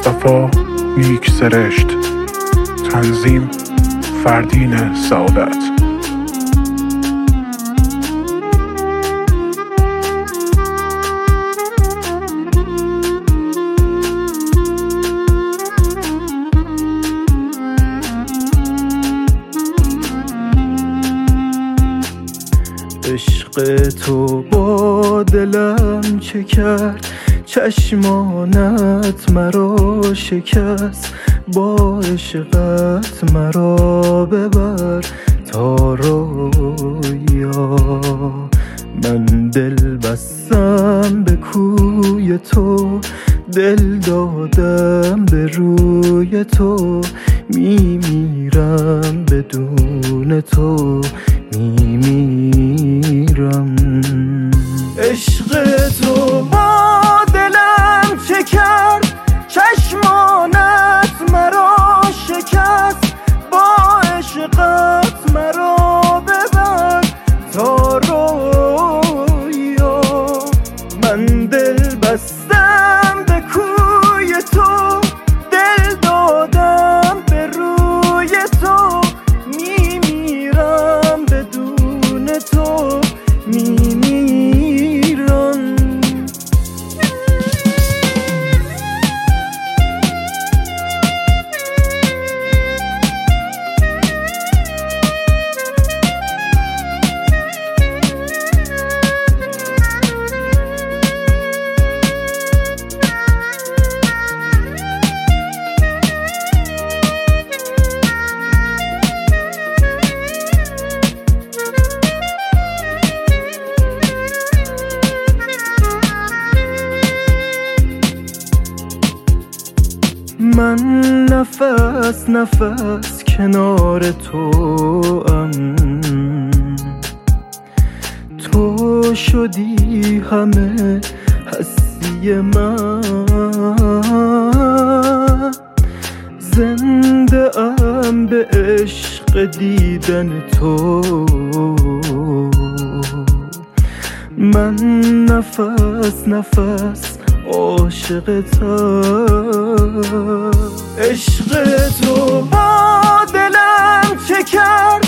مصطفی نیک سرشت. تنظیم فردین سعادت. عشق تو با دلم چه کرد، چشمانت مرا شکست. با عشقت مرا ببر تا رویا. من دل بستم به کوی تو، دل دادم به روی تو. میمیرم بدون تو، میمیرم. عشق تو با دلم چه کرد، چشمانت مرا شکست. با عشقت مرا ببر تا رویا. من دل بستم به کوی تو، دل دادم به روی تو. میمیرم بدون تو، میمیرم. من نفس نفس کنار تو ام، تو شدی همه هستی من. زنده ام به عشق دیدن تو. من نفس نفس عاشقتم. عشق تو با دلم چه کرد،